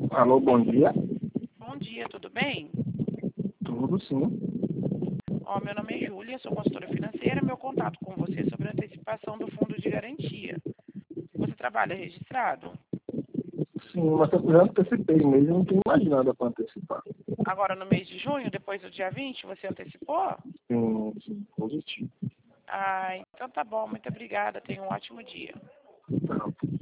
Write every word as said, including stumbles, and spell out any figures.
Alô, bom dia. Bom dia, tudo bem? Tudo sim. Ó, meu nome é Júlia, sou consultora financeira. Meu contato com você é sobre a antecipação do fundo de garantia. Você trabalha registrado? Sim, mas eu já antecipei mesmo, não tenho mais nada para antecipar. Agora no mês de junho, depois do dia vinte, você antecipou? Sim, sim, positivo. Ah, então tá bom, muito obrigada. Tenha um ótimo dia. Tá.